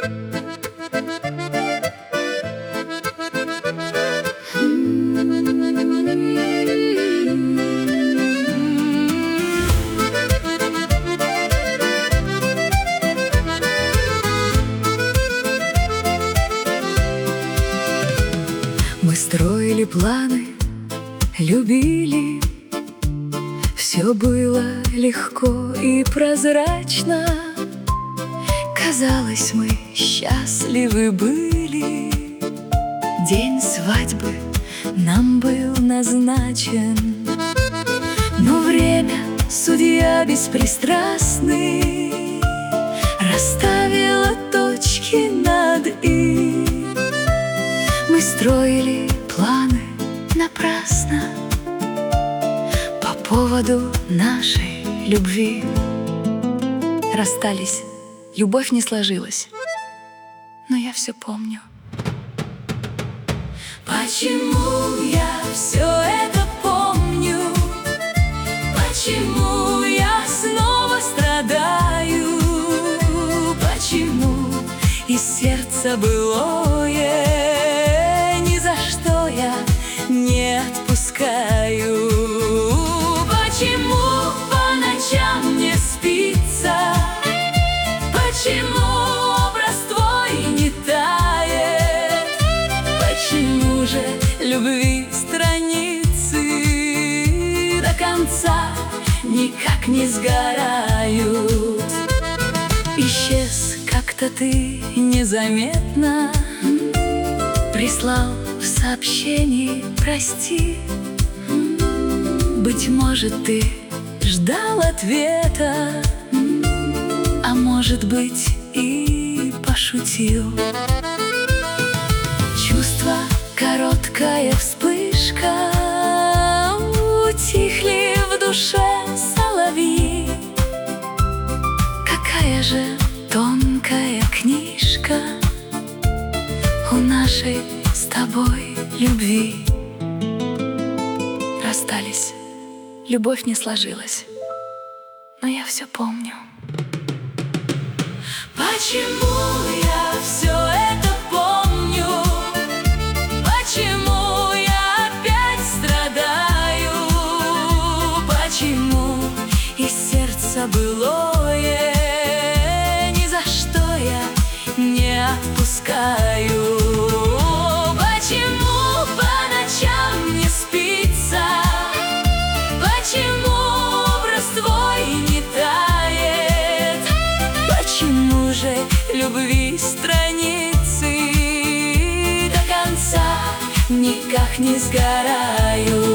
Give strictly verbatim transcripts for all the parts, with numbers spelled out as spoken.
Мы строили планы, любили, все было легко и прозрачно. Казалось, мы счастливы были. День свадьбы нам был назначен, но время, судья беспристрастный, расставила точки над «и». Мы строили планы напрасно по поводу нашей любви. Расстались, любовь не сложилась, но я все помню. Почему я все это помню? Почему я снова страдаю? Почему из сердца былое ни за что я не отпускаю? Почему по ночам не спится? Почему образ твой не тает? Почему же любви страницы до конца никак не сгорают? Исчез как-то ты незаметно, прислал в сообщении «прости». Быть может, ты ждал ответа, а может быть, и пошутил. Чувство, короткая вспышка, утихли в душе соловьи. Какая же тонкая книжка у нашей с тобой любви. Расстались, любовь не сложилась, но я все помню. Почему я все это помню? Почему я опять страдаю? Почему из сердца былое ни за что я не отпускаю? Почему по ночам не спится? Почему образ твой не тает? Почему же любви страницы до конца никак не сгорают?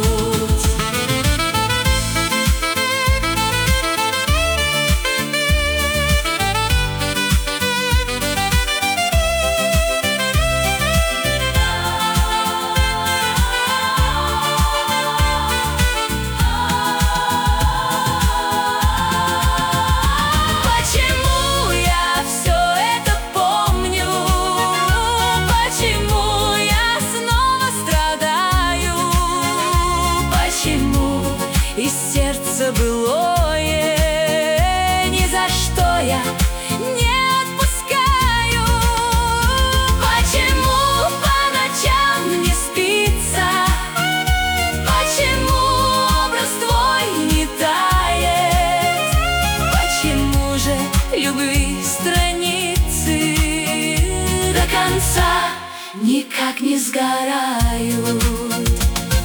Из сердца былое ни за что я не отпускаю. Почему по ночам не спится? Почему образ твой не тает? Почему же любви страницы до конца никак не сгорают?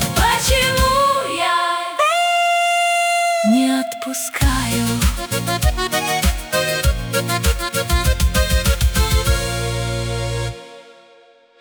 Почему не отпускаю?